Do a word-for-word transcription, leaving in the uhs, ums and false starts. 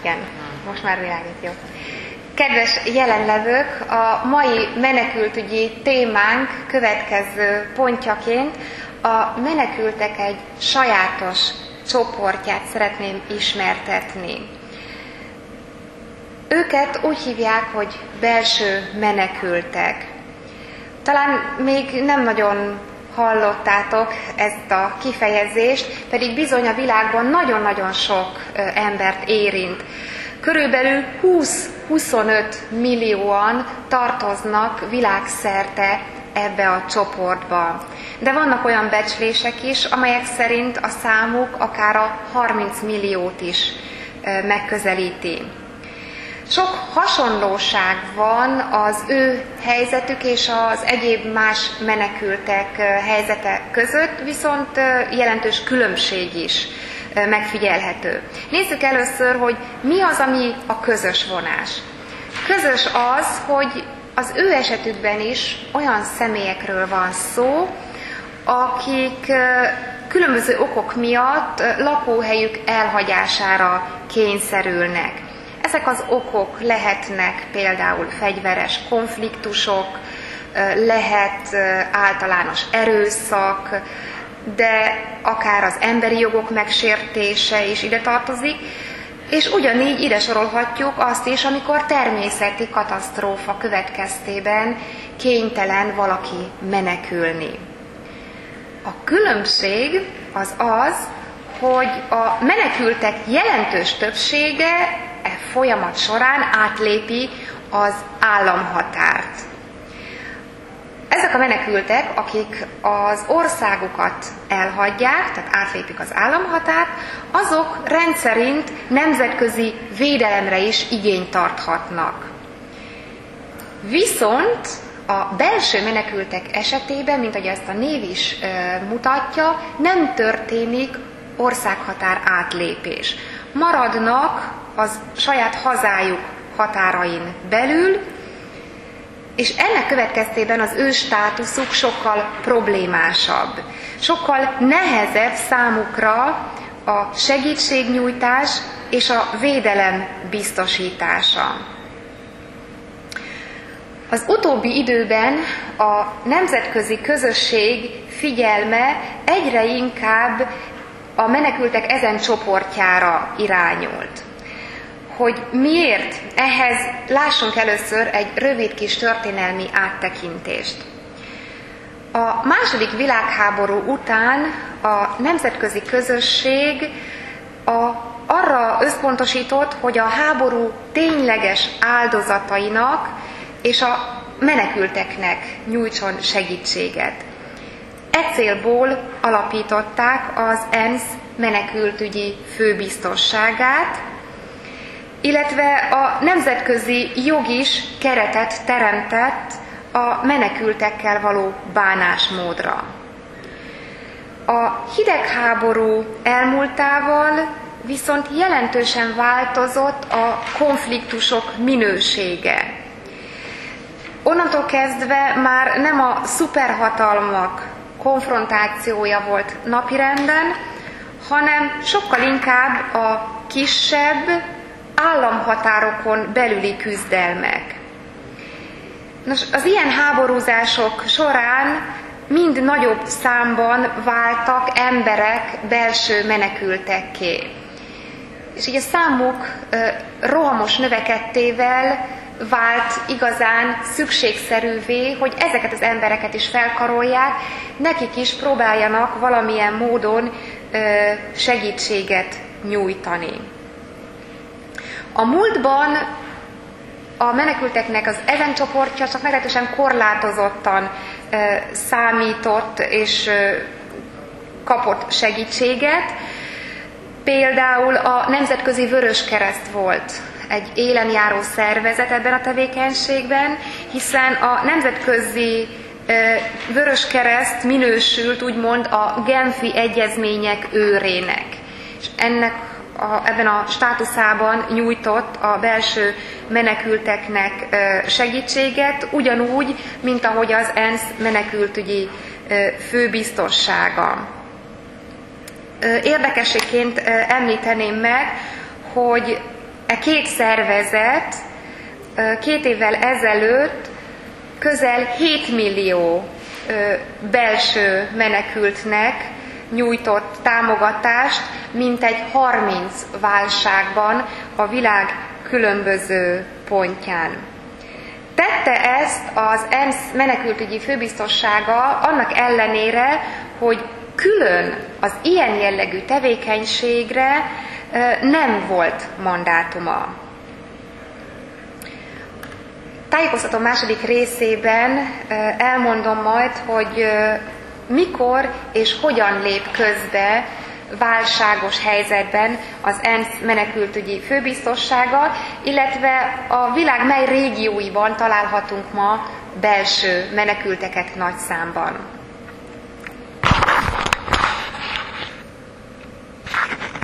Igen, most már világít, jó. Kedves jelenlevők, a mai menekültügyi témánk következő pontjaként a menekültek egy sajátos csoportját szeretném ismertetni. Őket úgy hívják, hogy belső menekültek. Talán még nem nagyon hallottátok ezt a kifejezést, pedig bizony a világban nagyon-nagyon sok embert érint. Körülbelül húsz-huszonöt millióan tartoznak világszerte ebbe a csoportba. De vannak olyan becslések is, amelyek szerint a számuk akár a harminc milliót is megközelíti. Sok hasonlóság van az ő helyzetük és az egyéb más menekültek helyzete között, viszont jelentős különbség is megfigyelhető. Nézzük először, hogy mi az, ami a közös vonás. Közös az, hogy az ő esetükben is olyan személyekről van szó, akik különböző okok miatt lakóhelyük elhagyására kényszerülnek. Ezek az okok lehetnek például fegyveres konfliktusok, lehet általános erőszak, de akár az emberi jogok megsértése is ide tartozik, és ugyanígy ide sorolhatjuk azt is, amikor természeti katasztrófa következtében kénytelen valaki menekülni. A különbség az az, hogy a menekültek jelentős többsége e folyamat során átlépi az államhatárt. Ezek a menekültek, akik az országukat elhagyják, tehát átlépik az államhatárt, azok rendszerint nemzetközi védelemre is igényt tarthatnak. Viszont a belső menekültek esetében, mint ahogy ezt a név is e, mutatja, nem történik országhatár átlépés. Maradnak az saját hazájuk határain belül, és ennek következtében az ő státuszuk sokkal problémásabb. Sokkal nehezebb számukra a segítségnyújtás és a védelem biztosítása. Az utóbbi időben a nemzetközi közösség figyelme egyre inkább a menekültek ezen csoportjára irányult. Hogy miért? Ehhez lássunk először egy rövid kis történelmi áttekintést. A második világháború után a nemzetközi közösség a, arra összpontosított, hogy a háború tényleges áldozatainak és a menekülteknek nyújtson segítséget. E célból alapították az ENSZ menekültügyi főbiztosságát, illetve a nemzetközi jog is keretet teremtett a menekültekkel való bánásmódra. A hidegháború elmúltával viszont jelentősen változott a konfliktusok minősége. Onnantól kezdve már nem a szuperhatalmak konfrontációja volt napirenden, hanem sokkal inkább a kisebb, államhatárokon belüli küzdelmek. Nos, az ilyen háborúzások során mind nagyobb számban váltak emberek belső menekültekké. És így a számuk rohamos növekedtével vált igazán szükségszerűvé, hogy ezeket az embereket is felkarolják, nekik is próbáljanak valamilyen módon segítséget nyújtani. A múltban a menekülteknek az ezen csoportja csak meglehetősen korlátozottan számított és kapott segítséget. Például a Nemzetközi Vöröskereszt volt egy élenjáró szervezet ebben a tevékenységben, hiszen a Nemzetközi Vöröskereszt minősült úgymond a Genfi egyezmények őrének. És ennek a, ebben a státuszában nyújtott a belső menekülteknek segítséget, ugyanúgy, mint ahogy az ENSZ menekültügyi főbiztossága. Érdekességként említeném meg, hogy E két szervezet két évvel ezelőtt közel hét millió belső menekültnek nyújtott támogatást, mintegy harminc válságban a világ különböző pontján. Tette ezt az ENSZ menekültügyi főbiztossága annak ellenére, hogy külön az ilyen jellegű tevékenységre nem volt mandátuma. Tájékoztató második részében elmondom majd, hogy mikor és hogyan lép közbe válságos helyzetben az ENSZ menekültügyi főbiztossága, illetve a világ mely régióiban találhatunk ma belső menekülteket nagy számban.